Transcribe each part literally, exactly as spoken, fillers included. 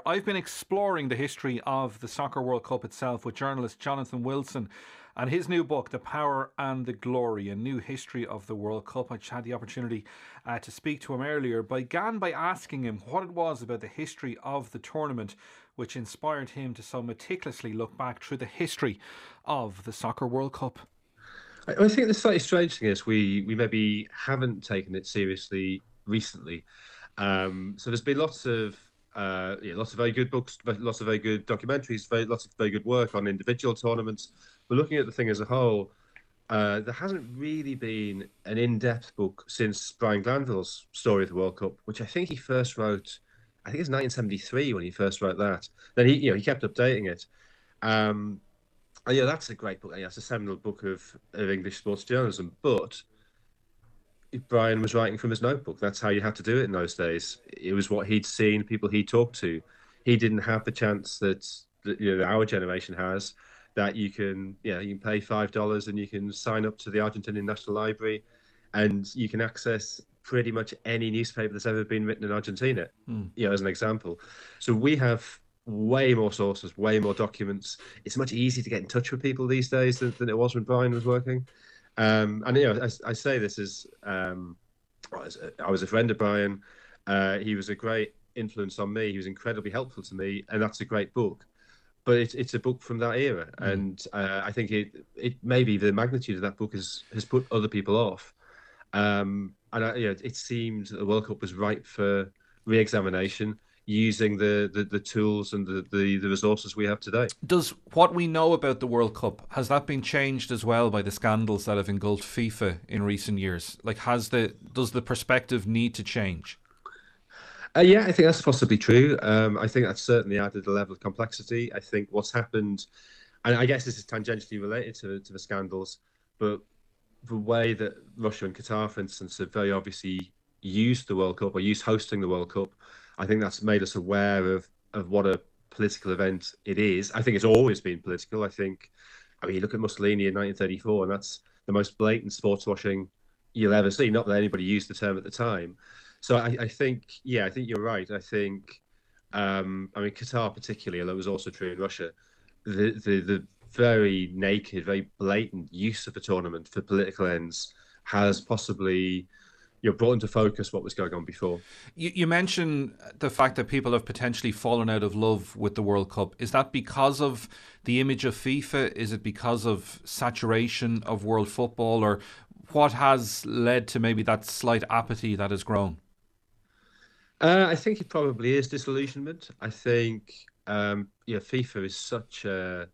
I've been exploring the history of the Soccer World Cup itself with journalist Jonathan Wilson and his new book, The Power and the Glory, a new history of the World Cup. I just had the opportunity uh, to speak to him earlier. Began by asking him what it was about the history of the tournament which inspired him to so meticulously look back through the history of the Soccer World Cup. I, I think the slightly strange thing is we we maybe haven't taken it seriously recently. Um, so there's been lots of uh, yeah, lots of very good books, lots of very good documentaries, very lots of very good work on individual tournaments. But looking at the thing as a whole, uh, there hasn't really been an in-depth book since Brian Glanville's Story of the World Cup, which I think he first wrote. I think it's nineteen seventy-three when he first wrote that. Then he, you know, he kept updating it. Um, and yeah, that's a great book. Yeah, it's a seminal book of, of English sports journalism. But Brian was writing from his notebook. That's how you had to do it in those days. It was what he'd seen, people he talked to. He didn't have the chance that, that you know our generation has, that you can yeah you can pay five dollars and you can sign up to the Argentinian National Library, and you can access pretty much any newspaper that's ever been written in Argentina. Hmm. You know, as an example. So we have way more sources, way more documents. It's much easier to get in touch with people these days than, than it was when Brian was working. Um, and you know, I, I say this as um, I was a friend of Brian. Uh, he was a great influence on me. He was incredibly helpful to me, and that's a great book. But it's it's a book from that era, mm. and uh, I think it it maybe the magnitude of that book has has put other people off. Um, and I, you know, it seemed that the World Cup was ripe for re-examination, using the, the, the tools and the, the, the resources we have today. Does what we know about the World Cup, has that been changed as well by the scandals that have engulfed FIFA in recent years? Like, has the does the perspective need to change? Uh, yeah, I think that's possibly true. Um, I think that's certainly added a level of complexity. I think what's happened, and I guess this is tangentially related to, to the scandals, but the way that Russia and Qatar, for instance, have very obviously used the World Cup or used hosting the World Cup, I think that's made us aware of, of what a political event it is. I think it's always been political. I think, I mean, you look at Mussolini in nineteen thirty-four, and that's the most blatant sports washing you'll ever see. Not that anybody used the term at the time. So I, I think, yeah, I think you're right. I think, um, I mean, Qatar particularly, although it was also true in Russia, the, the, the very naked, very blatant use of the tournament for political ends has possibly, you know, brought into focus what was going on before. You, you mentioned the fact that people have potentially fallen out of love with the World Cup. Is that because of the image of FIFA? Is it because of saturation of world football? Or what has led to maybe that slight apathy that has grown? Uh, I think it probably is disillusionment. I think, um, yeah, FIFA is such a...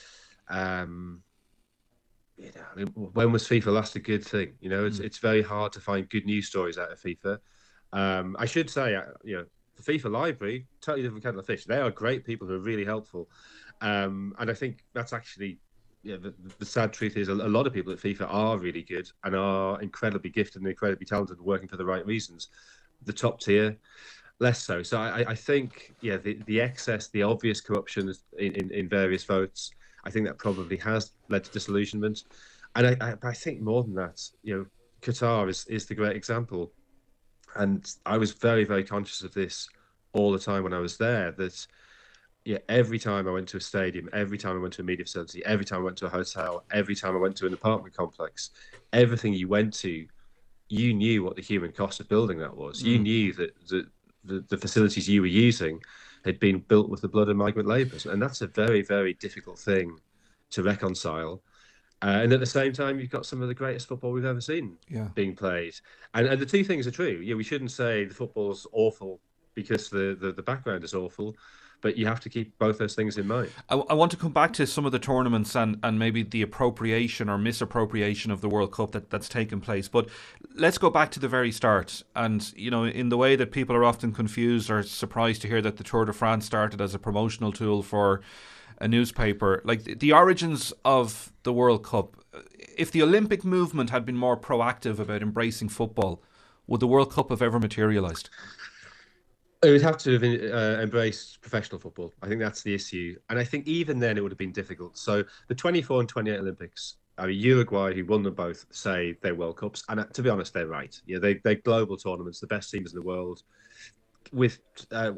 Um, you know, I mean, when was FIFA last a good thing? You know, it's mm. it's very hard to find good news stories out of FIFA. Um, I should say, you know, the FIFA library, totally different kettle of fish. They are great people who are really helpful, um, and I think that's actually, yeah, the, the sad truth is a, a lot of people at FIFA are really good and are incredibly gifted and incredibly talented, and working for the right reasons. The top tier, less so. So I, I think, yeah, the, the excess, the obvious corruption in, in, in various votes, I think that probably has led to disillusionment. And I, I, I think more than that, you know, Qatar is, is the great example. And I was very, very conscious of this all the time when I was there, that yeah, every time I went to a stadium, every time I went to a media facility, every time I went to a hotel, every time I went to an apartment complex, everything you went to, you knew what the human cost of building that was. Mm. You knew that the, the, the facilities you were using had been built with the blood of migrant labourers. And that's a very, very difficult thing to reconcile. Uh, and at the same time, you've got some of the greatest football we've ever seen yeah. being played. And, and the two things are true. Yeah, we shouldn't say the football's awful because the, the, the background is awful, but you have to keep both those things in mind. I, I want to come back to some of the tournaments and, and maybe the appropriation or misappropriation of the World Cup that, that's taken place. But let's go back to the very start. And, you know, in the way that people are often confused or surprised to hear that the Tour de France started as a promotional tool for a newspaper, like the, the origins of the World Cup, if the Olympic movement had been more proactive about embracing football, would the World Cup have ever materialised? It would have to have uh, embraced professional football. I think that's the issue. And I think even then it would have been difficult. So the twenty-four and twenty-eight Olympics, I mean, Uruguay, who won them both, say they're World Cups. And uh, to be honest, they're right. Yeah, they, they're global tournaments, the best teams in the world. With, uh, well,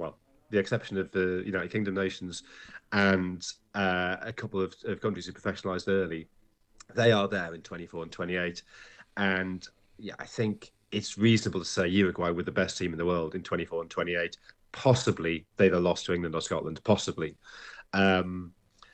the exception of the United Kingdom nations and uh, a couple of, of countries who professionalised early, they are there in twenty-four and twenty-eight. And yeah, I think it's reasonable to say Uruguay were the best team in the world in twenty-four and twenty-eight. Possibly they'd have lost to England or Scotland, possibly. Um,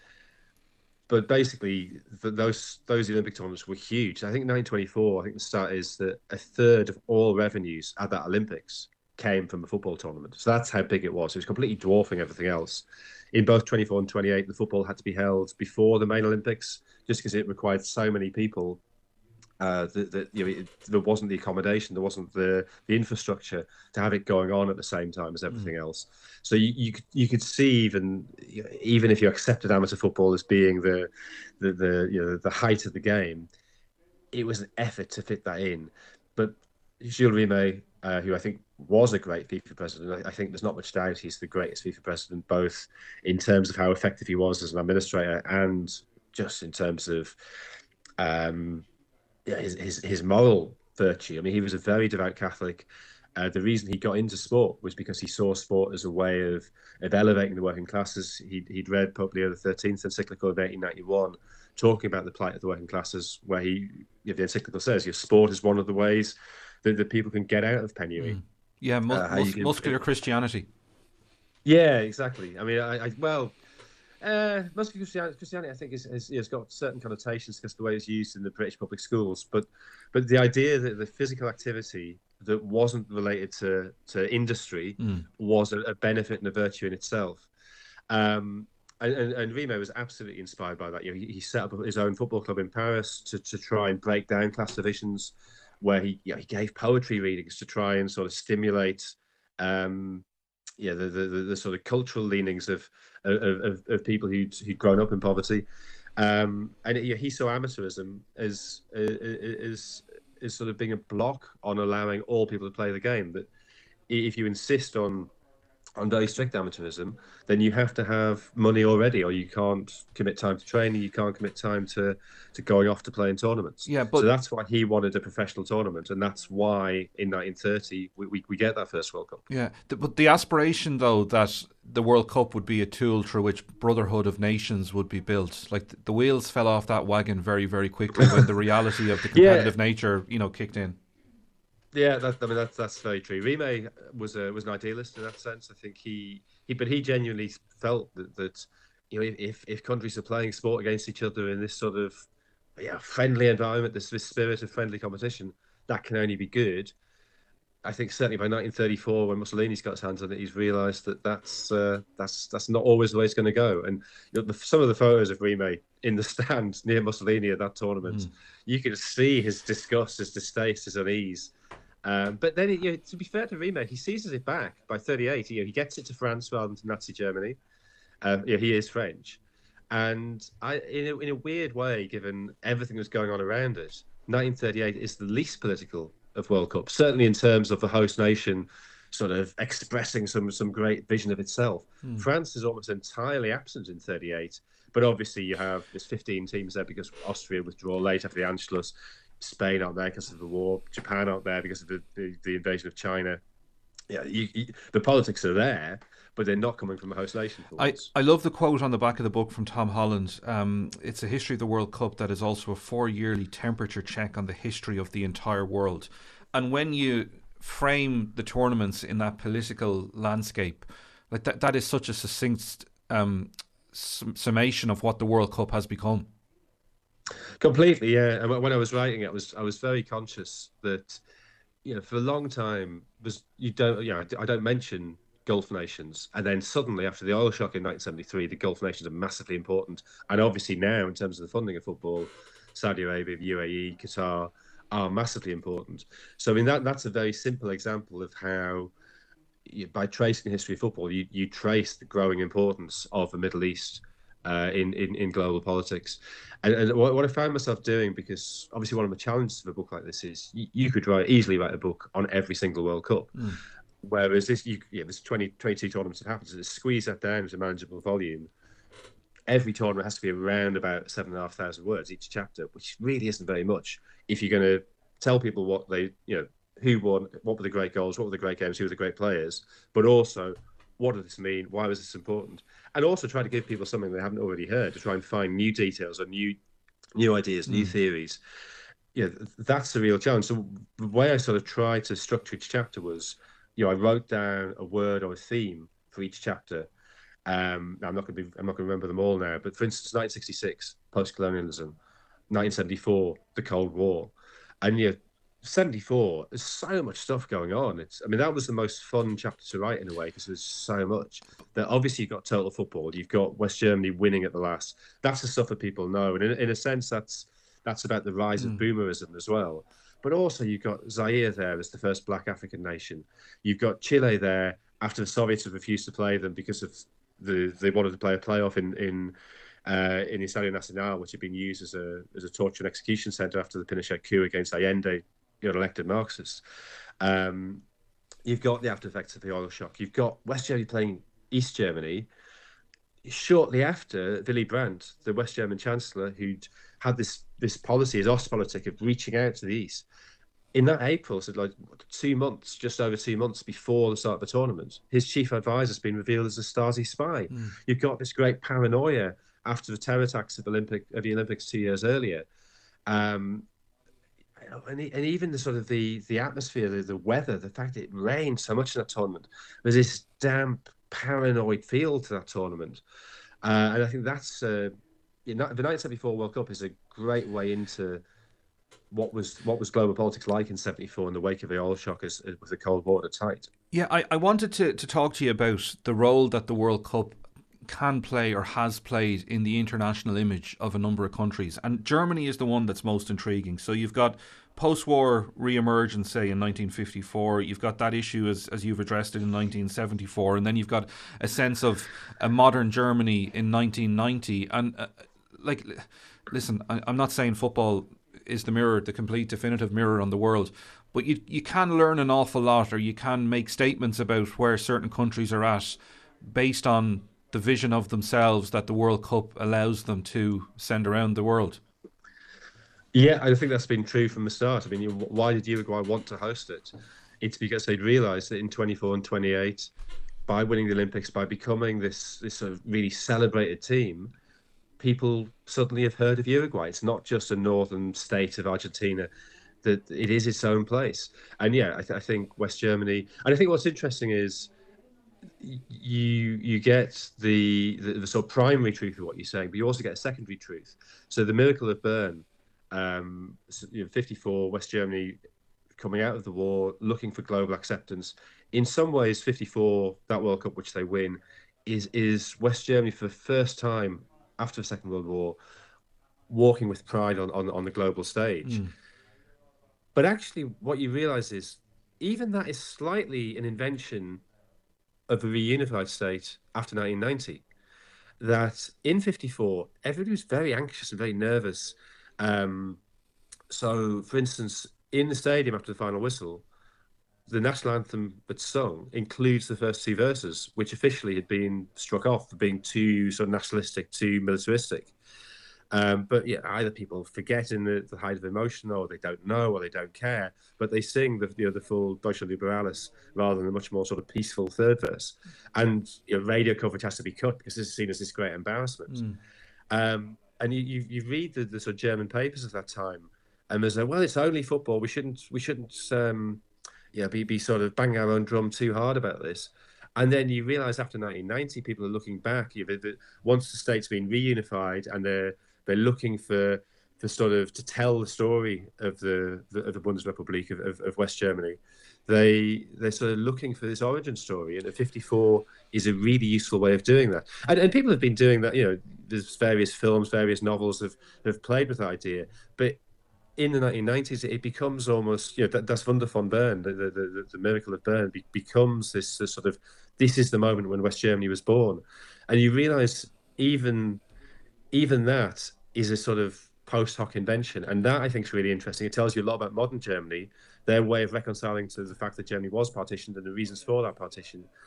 but basically, the, those those Olympic tournaments were huge. I think nineteen twenty-four, I think the stat is that a third of all revenues at that Olympics came from a football tournament. So that's how big it was. It was completely dwarfing everything else. In both twenty-four and twenty-eight, the football had to be held before the main Olympics, just because it required so many people. Uh, that, that you know, it, there wasn't the accommodation, there wasn't the the infrastructure to have it going on at the same time as everything mm. else. So you, you you could see even even if you accepted amateur football as being the the the you know the height of the game, it was an effort to fit that in. But Gilles Rimet, uh, who I think was a great FIFA president, I think there's not much doubt he's the greatest FIFA president, both in terms of how effective he was as an administrator and just in terms of um, yeah, his, his his moral virtue. I mean, he was a very devout Catholic. Uh, the reason he got into sport was because he saw sport as a way of, of elevating the working classes. He'd, he'd read Pope Leo the thirteenth encyclical of eighteen ninety-one, talking about the plight of the working classes, where he, you know, the encyclical says, your sport is one of the ways that, that people can get out of penury. Mm. Yeah, mus- uh, mus- can, muscular Christianity. Yeah, exactly. I mean, I, I well, uh, muscular Christianity, Christianity, I think, is, is, has got certain connotations because of the way it's used in the British public schools. But, but the idea that the physical activity that wasn't related to, to industry mm. was a, a benefit and a virtue in itself. Um, and, and, and Rimet was absolutely inspired by that. You know, he, he set up his own football club in Paris to, to try and break down class divisions, where he, you know, he gave poetry readings to try and sort of stimulate, um, yeah, the, the, the sort of cultural leanings of of, of, of people who'd, who'd grown up in poverty. Um, and it, you know, he saw amateurism as, as, as sort of being a block on allowing all people to play the game. That if you insist on on very strict amateurism, then you have to have money already, or you can't commit time to training, you can't commit time to, to going off to play in tournaments. Yeah, but... So that's why he wanted a professional tournament, and that's why in nineteen thirty we, we, we get that first World Cup. Yeah, but the aspiration, though, that the World Cup would be a tool through which brotherhood of nations would be built, like the wheels fell off that wagon very, very quickly when the reality of the competitive yeah. nature, you know, kicked in. Yeah, that, I mean that's that's very true. Rimet was a, was an idealist in that sense. I think he, he but he genuinely felt that, that you know if if countries are playing sport against each other in this sort of yeah friendly environment, this this spirit of friendly competition, that can only be good. I think certainly by nineteen thirty-four, when Mussolini's got his hands on it, he's realised that that's uh, that's that's not always the way it's going to go. And you know, the, some of the photos of Rimet in the stand near Mussolini at that tournament, mm. you can see his disgust, his distaste, his unease. Um, but then, you know, to be fair to Rimet, he seizes it back by thirty-eight. You know, he gets it to France rather than to Nazi Germany. Um, you know, he is French. And I, in, a, in a weird way, given everything that's going on around it, nineteen thirty-eight is the least political of World Cups, certainly in terms of the host nation sort of expressing some, some great vision of itself. Hmm. France is almost entirely absent in thirty-eight. But obviously you have there's fifteen teams there because Austria withdraw late after the Anschluss. Spain aren't there because of the war. Japan aren't there because of the, the, the invasion of China. Yeah, you, you, the politics are there, but they're not coming from a host nation. For I, I love the quote on the back of the book from Tom Holland. Um, it's a history of the World Cup that is also a four-yearly temperature check on the history of the entire world. And when you frame the tournaments in that political landscape, like that, that is such a succinct um, summation of what the World Cup has become. Completely, yeah. And when I was writing it, I was I was very conscious that, you know, for a long time was you don't, you know, I don't mention Gulf nations, and then suddenly after the oil shock in nineteen seventy-three, the Gulf nations are massively important, and obviously now in terms of the funding of football, Saudi Arabia, the U A E, Qatar are massively important. So I mean that that's a very simple example of how, you, by tracing the history of football, you you trace the growing importance of the Middle East. Uh, in, in, in global politics. And, and what, what I found myself doing, because obviously one of the challenges of a book like this is you, you could write easily write a book on every single World Cup. Mm. Whereas this, you, yeah, there's twenty, twenty-two tournaments that happen, so to squeeze that down to manageable volume, every tournament has to be around about seven and a half thousand words each chapter, which really isn't very much if you're going to tell people what they, you know, who won, what were the great goals, what were the great games, who were the great players, but also what does this mean? Why was this important? And also try to give people something they haven't already heard, to try and find new details or new new ideas, new Mm. theories. Yeah, that's the real challenge. So the way I sort of tried to structure each chapter was, you know, I wrote down a word or a theme for each chapter. Um, I'm not going to be, I'm not going to remember them all now, but for instance, nineteen sixty-six, post-colonialism, nineteen seventy-four, the Cold War, and yeah, seventy-four. There's so much stuff going on. It's, I mean, that was the most fun chapter to write in a way because there's so much. That obviously you've got total football, you've got West Germany winning at the last. That's the stuff that people know, and in, in a sense, that's that's about the rise of Mm. boomerism as well. But also you've got Zaire there as the first Black African nation. You've got Chile there after the Soviets have refused to play them because of the they wanted to play a playoff in in uh, in Estadio Nacional, which had been used as a as a torture and execution center after the Pinochet coup against Allende, you know, elected Marxists. Um, you've got the after effects of the oil shock. You've got West Germany playing East Germany. Shortly after, Willy Brandt, the West German Chancellor, who'd had this this policy, his Ostpolitik, of reaching out to the East, in that April, so like two months, just over two months before the start of the tournament, his chief advisor has been revealed as a Stasi spy. Mm. You've got this great paranoia after the terror attacks of, Olympic, of the Olympics two years earlier. Um, and, and even the sort of the, the atmosphere, the, the weather, the fact that it rained so much in that tournament, there's this damp, paranoid feel to that tournament. Uh, and I think that's, uh, you know, the nineteen seventy-four World Cup is a great way into what was what was global politics like in seventy-four in the wake of the oil shock as, as with the Cold War at its height. Yeah, I, I wanted to, to talk to you about the role that the World Cup can play or has played in the international image of a number of countries. And Germany is the one that's most intriguing. So you've got post-war re-emergence, say, in nineteen fifty-four. You've got that issue as, as you've addressed it in nineteen seventy-four. And then you've got a sense of a modern Germany in nineteen ninety. And, uh, like, listen, I, I'm not saying football is the mirror, the complete definitive mirror on the world. But you you can learn an awful lot, or you can make statements about where certain countries are at based on the vision of themselves that the World Cup allows them to send around the world. Yeah, I think that's been true from the start. I mean, why did Uruguay want to host it? It's because they'd realised that in twenty-four and twenty-eight, by winning the Olympics, by becoming this this sort of really celebrated team, people suddenly have heard of Uruguay. It's not just a northern state of Argentina. That it is its own place. And yeah, I, th- I think West Germany. And I think what's interesting is you you get the, the the sort of primary truth of what you're saying, but you also get a secondary truth. So the miracle of Bern, um, you know, fifty-four, West Germany coming out of the war, looking for global acceptance. In some ways, fifty-four, that World Cup which they win, is is West Germany for the first time after the Second World War, walking with pride on on, on the global stage. Mm. But actually, what you realise is even that is slightly an invention of the reunified state after nineteen ninety. That in fifty-four, everybody was very anxious and very nervous. Um, so, for instance, in the stadium after the final whistle, the national anthem that's sung includes the first two verses, which officially had been struck off for being too sort of nationalistic, too militaristic. Um, but yeah, either people forget in the, the height of emotion, or they don't know, or they don't care. But they sing the you know, the full Deutschland über alles rather than a much more sort of peaceful third verse. And you know, radio coverage has to be cut because this is seen as this great embarrassment. Mm. Um, and you, you you read the, the sort of German papers of that time, and there's like, well, it's only football. We shouldn't we shouldn't um, yeah be be sort of banging our own drum too hard about this. And then you realise after nineteen ninety, people are looking back. You know, the, once the state's been reunified and they're They're looking for, for sort of to tell the story of the, the of the Bundesrepublik of, of, of West Germany. They they're sort of looking for this origin story, and at fifty-four is a really useful way of doing that. And and people have been doing that. You know, there's various films, various novels have have played with the idea, but in the nineteen nineties, it becomes almost you know that, Das Wunder von Bern, the the, the, the miracle of Bern, be, becomes this, this sort of this is the moment when West Germany was born, and you realise even. Even that is a sort of post hoc invention. And that, I think, is really interesting. It tells you a lot about modern Germany, their way of reconciling to the fact that Germany was partitioned and the reasons for that partition.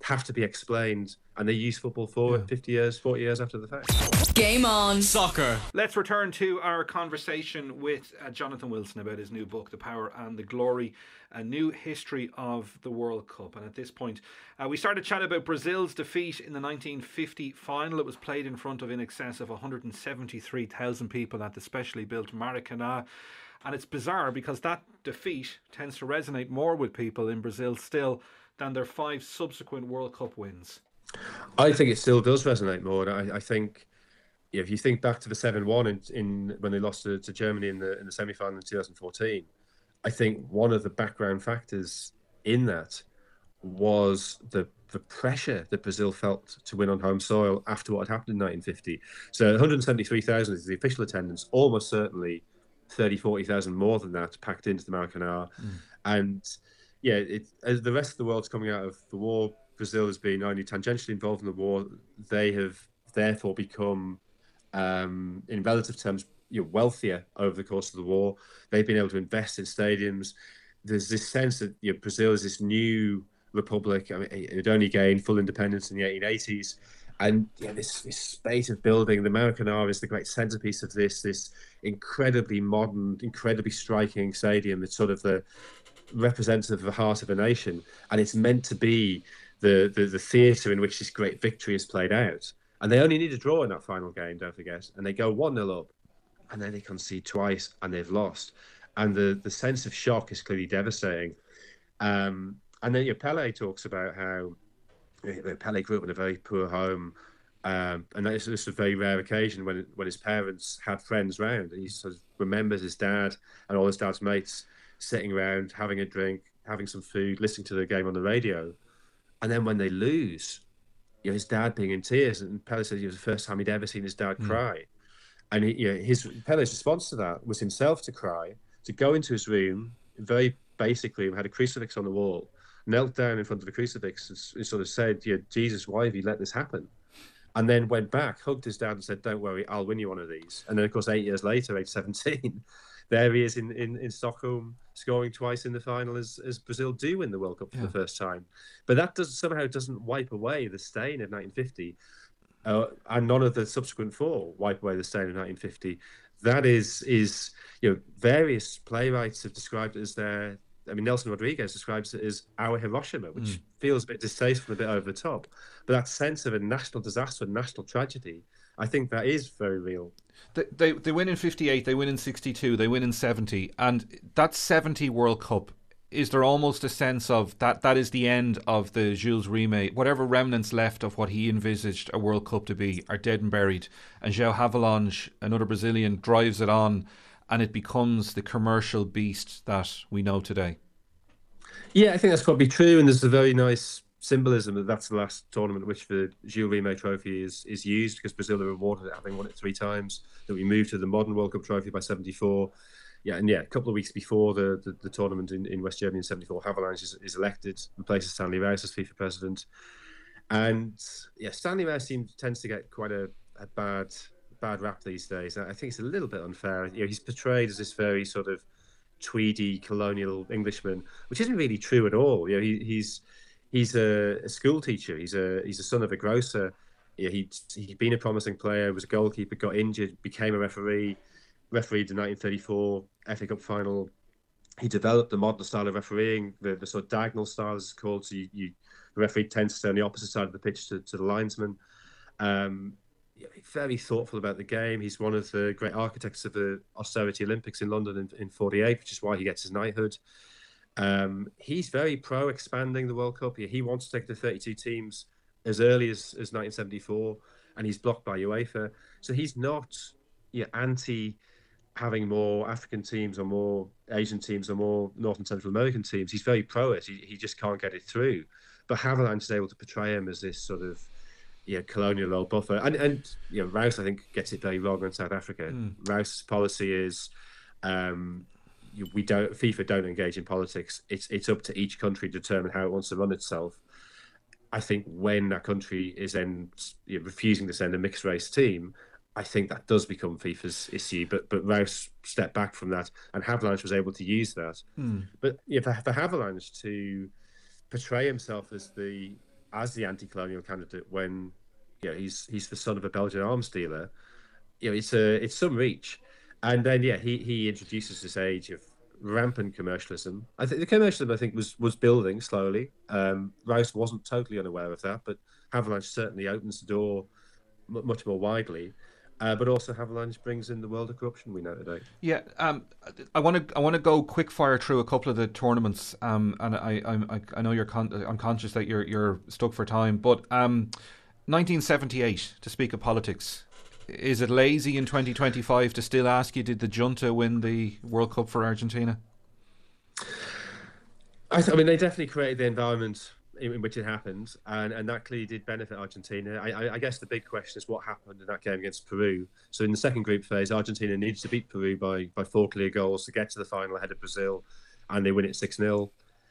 have to be explained, and they use football for it fifty years, forty years after the fact. Game on. Soccer. Let's return to our conversation with uh, Jonathan Wilson about his new book, The Power and the Glory, A New History of the World Cup. And at this point, uh, we started chatting about Brazil's defeat in the nineteen fifty final. It was played in front of in excess of one hundred seventy-three thousand people at the specially built Maracanã. And it's bizarre because that defeat tends to resonate more with people in Brazil still than their five subsequent World Cup wins. I think it still does resonate more. I, I think if you think back to the seven one in, in when they lost to, to Germany in the in the semi-final in two thousand fourteen, I think one of the background factors in that was the the pressure that Brazil felt to win on home soil after what had happened in nineteen fifty. So one hundred seventy-three thousand is the official attendance, almost certainly thirty, forty thousand more than that packed into the Maracanã. Mm. And yeah, it, as the rest of the world's coming out of the war, Brazil has been only tangentially involved in the war. They have therefore become, um, in relative terms, you know, wealthier over the course of the war. They've been able to invest in stadiums. There's this sense that you know, Brazil is this new republic. I mean, it had only gained full independence in the eighteen eighties. And yeah, this, this space of building, the Maracanã is the great centerpiece of this, this incredibly modern, incredibly striking stadium. It's sort of the representative of the heart of a nation. And it's meant to be the, the, the theatre in which this great victory is played out. And they only need a draw in that final game, don't forget. And they go one nil up, and then they concede twice, and they've lost. And the, the sense of shock is clearly devastating. Um, and then your Pele talks about how Pele grew up in a very poor home, um, and it's just a very rare occasion when when his parents had friends round, and he sort of remembers his dad and all his dad's mates sitting around, having a drink, having some food, listening to the game on the radio, and then when they lose, you know, his dad being in tears, and Pele said it was the first time he'd ever seen his dad mm. cry, and he, you know, his Pele's response to that was himself to cry, to go into his room, very basically had a crucifix on the wall, knelt down in front of the crucifix and sort of said, yeah, Jesus, why have you let this happen? And then went back, hugged his dad and said, don't worry, I'll win you one of these. And then, of course, eight years later, age seventeen, there he is in, in, in Stockholm, scoring twice in the final as, as Brazil do win the World Cup for yeah. the first time. But that does somehow doesn't wipe away the stain of nineteen fifty. Uh, and none of the subsequent four wipe away the stain of nineteen fifty. That is, is you know, various playwrights have described it as their... I mean, Nelson Rodriguez describes it as our Hiroshima, which mm. feels a bit distasteful, a bit over the top. But that sense of a national disaster, a national tragedy, I think that is very real. They, they they win in fifty-eight, they win in sixty-two, they win in seventy, and that seventy World Cup, is there almost a sense of that that is the end of the Jules Rimet, whatever remnants left of what he envisaged a World Cup to be are dead and buried, and João Havelange, another Brazilian, drives it on, and it becomes the commercial beast that we know today? Yeah, I think that's probably true, and there's a very nice symbolism that that's the last tournament in which the Jules Rimet trophy is is used, because Brazil are rewarded it having won it three times. That we moved to the modern World Cup trophy by seventy-four. Yeah, and yeah, a couple of weeks before the, the, the tournament in, in West Germany in seventy-four, Havelange is, is elected, replaces Stanley Rouse as FIFA president. And yeah, Stanley Rouse seems, tends to get quite a, a bad... bad rap these days. I think it's a little bit unfair. You know, he's portrayed as this very sort of tweedy colonial Englishman, which isn't really true at all. You know, he, he's he's a, a school teacher. He's a he's a son of a grocer. You know, he'd he'd been a promising player, was a goalkeeper, got injured, became a referee, refereed the nineteen thirty-four F A Cup final. He developed the modern style of refereeing, the, the sort of diagonal style as it's called. So you, you the referee tends to stay on the opposite side of the pitch to, to the linesman. Um, very thoughtful about the game. He's one of the great architects of the Austerity Olympics in London in, in forty-eight, which is why he gets his knighthood. Um, he's very pro expanding the World Cup. He, he wants to take the thirty-two teams as early as, as nineteen seventy-four, and he's blocked by UEFA. So he's not yeah, anti having more African teams or more Asian teams or more North and Central American teams. He's very pro it. He, he just can't get it through. But Havelange is able to portray him as this sort of yeah, colonial old buffer. And, and you know, Rouse, I think, gets it very wrong in South Africa. Mm. Rouse's policy is um, we don't FIFA don't engage in politics. It's it's up to each country to determine how it wants to run itself. I think when that country is then you know, refusing to send a mixed race team, I think that does become FIFA's issue. But but Rouse stepped back from that, and Havelange was able to use that. Mm. But yeah, for, for Havelange to portray himself as the as the anti-colonial candidate when you know, he's he's the son of a Belgian arms dealer. You know, it's a it's some reach. And then yeah, he he introduces this age of rampant commercialism. I think the commercialism I think was was building slowly. Um, Rouse wasn't totally unaware of that, but Havelange certainly opens the door m- much more widely. Uh, but also Havelange brings in the world of corruption we know today. Yeah, um, I want to I want to go quick fire through a couple of the tournaments, um, and I I, I know you're con- I'm conscious that you're you're stuck for time, but um, nineteen seventy-eight, to speak of politics, is it lazy in twenty twenty-five to still ask you, did the junta win the World Cup for Argentina? I, th- I mean, they definitely created the environment in, in which it happened, and, and that clearly did benefit Argentina. I, I, I guess the big question is what happened in that game against Peru. So in the second group phase, Argentina needs to beat Peru by, by four clear goals to get to the final ahead of Brazil, and they win it six nil.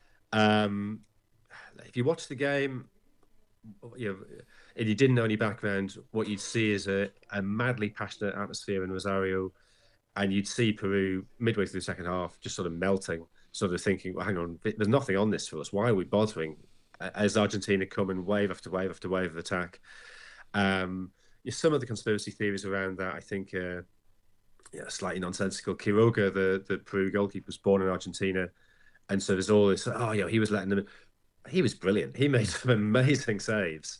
Um, if you watch the game, you know, if you didn't know any background, what you'd see is a, a madly passionate atmosphere in Rosario, and you'd see Peru midway through the second half just sort of melting, sort of thinking, well, hang on, there's nothing on this for us. Why are we bothering? As Argentina come in wave after wave after wave of attack. Um, some of the conspiracy theories around that, I think, uh, yeah, slightly nonsensical. Quiroga, the, the Peru goalkeeper, was born in Argentina. And so there's all this, oh, yeah, he was letting them. He was brilliant. He made some amazing saves.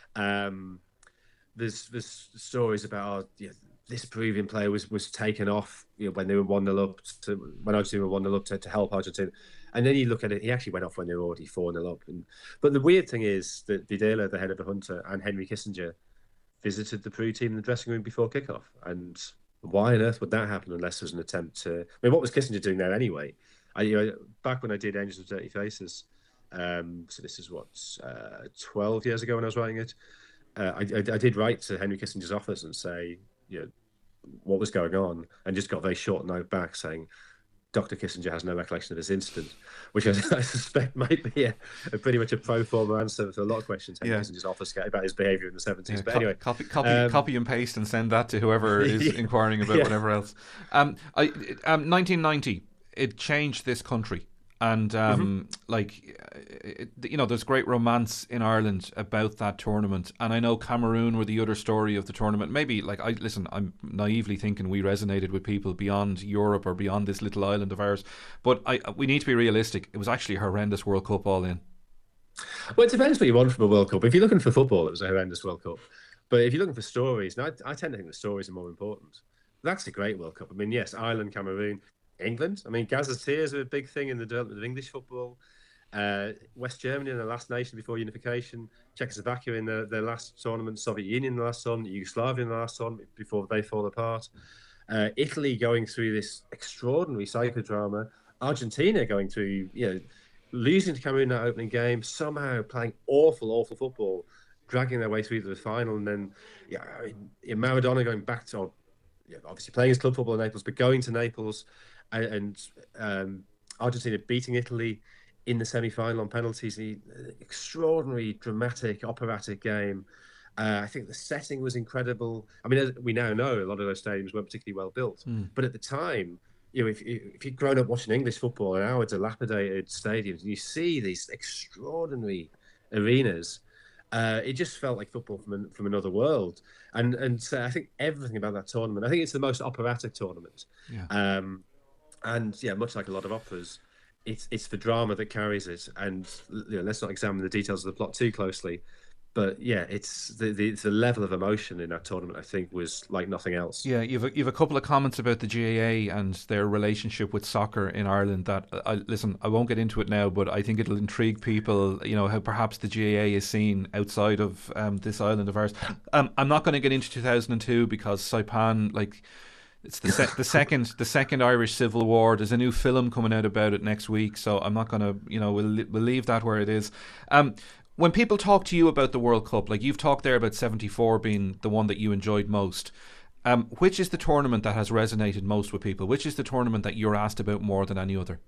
Um, there's there's stories about, oh, yeah, this Peruvian player was, was taken off, you know, when they were one nil up, to, when Argentina were one nil up to, to help Argentina. And then you look at it, he actually went off when they were already four nil up. And, but the weird thing is that Videla, the head of the junta, and Henry Kissinger visited the Peru team in the dressing room before kickoff. And why on earth would that happen unless there was an attempt to... I mean, what was Kissinger doing there anyway? I, you know, back when I did Angels of Dirty Faces, um, so this is what, uh, twelve years ago when I was writing it, uh, I, I, I did write to Henry Kissinger's office and say, you know, what was going on, and just got a very short note back saying, Doctor Kissinger has no recollection of this incident, which I, I suspect might be a, a pretty much a pro forma answer to a lot of questions Henry yeah. Kissinger's office get about his behaviour in the seventies. Yeah, but co- anyway, copy, copy, um, copy and paste and send that to whoever is yeah, inquiring about yeah. whatever else. Um, I, um, nineteen ninety, it changed this country. And um, mm-hmm. like, it, you know, there's great romance in Ireland about that tournament. And I know Cameroon were the other story of the tournament. Maybe, like, I listen, I'm naively thinking we resonated with people beyond Europe or beyond this little island of ours. But I, we need to be realistic. It was actually a horrendous World Cup all in. Well, it depends what you want from a World Cup. If you're looking for football, it was a horrendous World Cup. But if you're looking for stories, and I, I tend to think the stories are more important. That's a great World Cup. I mean, yes, Ireland, Cameroon, England. I mean, Gazetteers are a big thing in the development of English football. Uh, West Germany in the last nation before unification. Czechoslovakia in the, their last tournament. Soviet Union in the last tournament. Yugoslavia in the last tournament before they fall apart. Uh, Italy going through this extraordinary psychodrama. Argentina going through, you know, losing to Cameroon in that opening game, somehow playing awful, awful football, dragging their way through to the final, and then yeah, I mean, Maradona going back to, yeah, obviously playing his club football in Naples, but going to Naples. And um, Argentina beating Italy in the semi-final on penalties. The extraordinary, dramatic, operatic game. Uh, I think the setting was incredible. I mean, as we now know, a lot of those stadiums weren't particularly well built. Mm. But at the time, you know, if, if you'd grown up watching English football in our dilapidated stadiums, and you see these extraordinary arenas, uh, it just felt like football from an, from another world. And and so I think everything about that tournament, I think it's the most operatic tournament. Yeah. Um, And yeah, much like a lot of operas, it's it's the drama that carries it. And you know, let's not examine the details of the plot too closely, but yeah, it's the, the the level of emotion in that tournament, I think, was like nothing else. Yeah, you've a, you've a couple of comments about the G A A and their relationship with soccer in Ireland. That I listen, I won't get into it now, but I think it'll intrigue people. You know how perhaps the G A A is seen outside of um, this island of ours. Um, I'm not going to get into two thousand two because Saipan, like. It's the se- the second the second Irish Civil War. There's a new film coming out about it next week, so I'm not gonna, you know, we'll we'll leave that where it is. Um, when people talk to you about the World Cup, like you've talked there about seventy-four being the one that you enjoyed most, um, which is the tournament that has resonated most with people? Which is the tournament that you're asked about more than any other?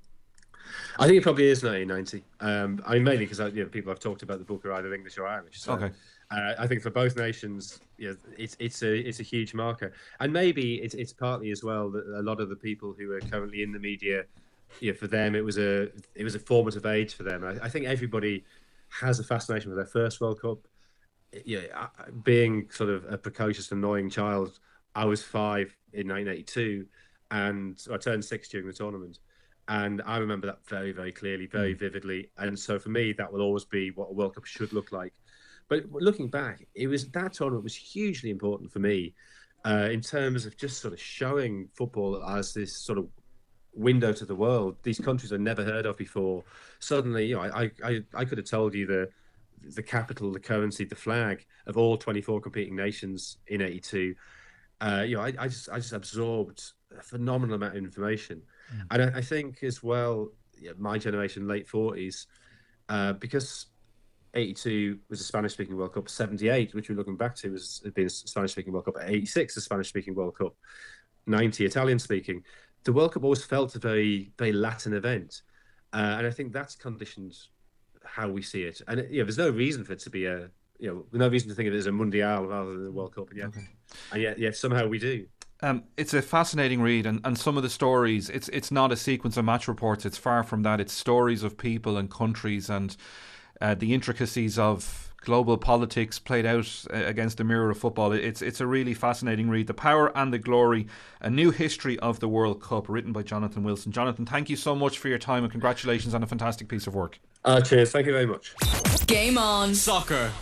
I think it probably is nineteen ninety. Um, I mean, mainly because you know, people I've talked about the book are either English or Irish. So. Okay. Uh, I think for both nations, you know, it's it's a it's a huge marker, and maybe it's it's partly as well that a lot of the people who are currently in the media, you know, for them it was a it was a formative age for them. I, I think everybody has a fascination with their first World Cup. Yeah, being sort of a precocious, annoying child, I was five in nineteen eighty-two, and I turned six during the tournament. And I remember that very, very clearly, very mm. vividly. And so for me, that will always be what a World Cup should look like. But looking back, it was that tournament was hugely important for me uh, in terms of just sort of showing football as this sort of window to the world. These countries I'd never heard of before. Suddenly, you know, I I, I could have told you the the capital, the currency, the flag of all twenty-four competing nations in eighty-two. Uh, you know, I, I just I just absorbed a phenomenal amount of information. Mm. And I, I think as well, yeah, my generation, late forties, uh, because eighty-two was a Spanish-speaking World Cup, seventy-eight, which we're looking back to, was had been a Spanish-speaking World Cup, eighty-six, a Spanish-speaking World Cup, ninety, Italian-speaking. The World Cup always felt a very, very Latin event. Uh, and I think that's conditioned how we see it. And, you know, there's no reason for it to be a, you know, no reason to think of it as a Mundial rather than a World Cup. And yet, okay. and yet, yet somehow we do. Um, it's a fascinating read, and, and some of the stories, it's it's not a sequence of match reports, it's far from that. It's stories of people and countries and uh, the intricacies of global politics played out uh, against the mirror of football. It's it's a really fascinating read. The Power and the Glory, a new history of the World Cup, written by Jonathan Wilson. Jonathan, thank you so much for your time and congratulations on a fantastic piece of work. Uh, cheers, thank you very much. Game on. Soccer.